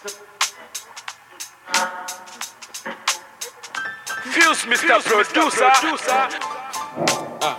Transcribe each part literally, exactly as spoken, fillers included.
Fuse, Mister Producer. Uh.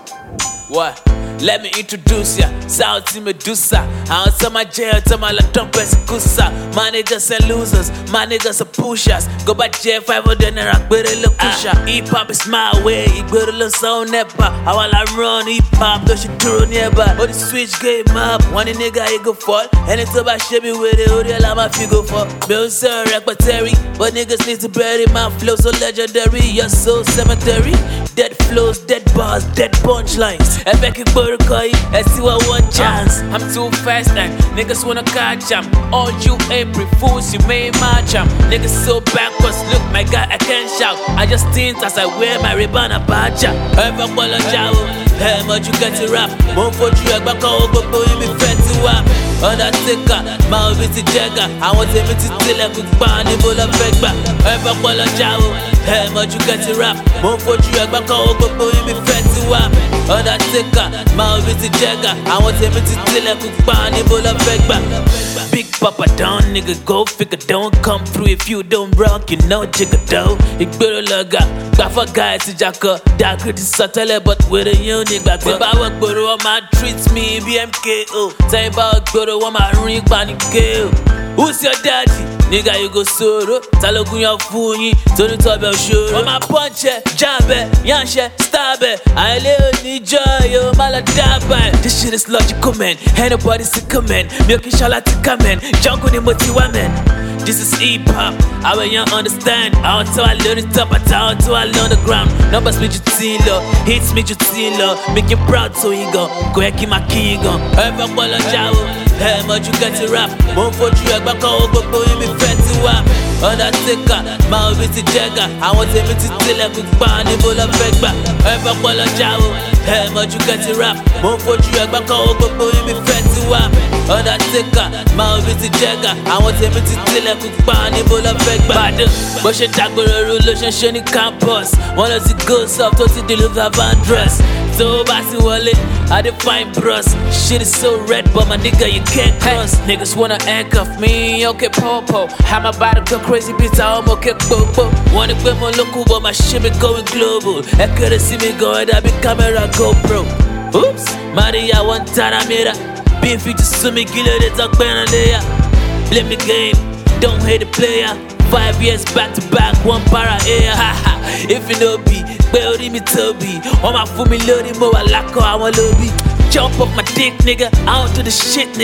What? Let me introduce ya, South Medusa. I don't tell my jail, tell my like don't press kusa. My niggas are losers, my niggas are pushers. Go back jail five hundred and rock with a little pusher. Hip hop is my way, it go to little sound never. I while I run hip hop, though she throw nearby. But the switch game up, one nigga he go fall. And it's about shit me with it, who the hell am I figure for? Bill sir, repertory, but niggas need to bury my flow so legendary. You're so cemetery. Dead flows, dead bars, dead punchlines. I beg you, Burkoi, I see what one chance. I'm too fast and niggas wanna catch 'em. All you April fools, you may match 'em. Niggas so backwards, look, my guy, I can't shout. I just think as I wear my ribbon, a badger. Ever ball a jowl, hey, much you get to rap. Move for you, I back out, but boy, me fed to rap. Undertaker, my visit Jagger. I want him to tell a quick band, the bull of Begba. Ever ball a jowl, hey, much you get to rap. Move for you, I back out, but boy, me fed to rap. Undertaker, my visit Jagger. I want him to tell a quick band, the bull of Begba. Big Papa down, nigga, go figure. Don't come through if you don't rock, you know, jigger dough. Ik better lug up, got for guys to jack up. That critics subtle, but with a unique back. If I work, but all my treats me, B M K O. Say about go to one my ring, panic kill. Who's your daddy? Nigga, you go solo. Talokunya funny, Tony Tobel show. On my punch, jab it, yanshe, stab it. I live in joy, yo, maladabai. This shit is logical, man. Ain't nobody sick, man. Milky shalati, man. Jungle in Motiwaman. This is hip hop, I will young understand. How to I learn it top, how to I learn the ground. Numbers me jutilo, hits me jutilo. Make you proud so you go, go ahead, keep my king on. Ever ball a jowl, hey, much you get to rap. Move for you, back out, but boy, me fed to rap. Undertaker, my visit Jagger. I want him to tell a quick band, the bull of Begba. Ever ball a jowl, hey, much you get to rap. Move for you, back out, but boy, me fed to rap. Undertaker, my visit Jagger. I want him to tell a quick band, the bull of Begba. Bad, but she talk with a relation in campus. One of the girls up to the deliver van dress. So bossy wallet, I define bros. Shit is so red, but my nigga, you can't cross. Hey. Niggas wanna handcuff me, okay, popo. I'm about to go crazy, bitch, I'm okay, popo. Wanna be more local, but my shit be going global. I couldn't see me going, I be camera GoPro. Oops, Maria, one time I made her. Being featured to me, kill it, talk better there. Blame the game, don't hate the player. Five years back to back, one para air. Haha, if you know be, bury me Toby. On my foot, me loading more, I like how I want to be. Jump off my dick, nigga, out to the shit, nigga.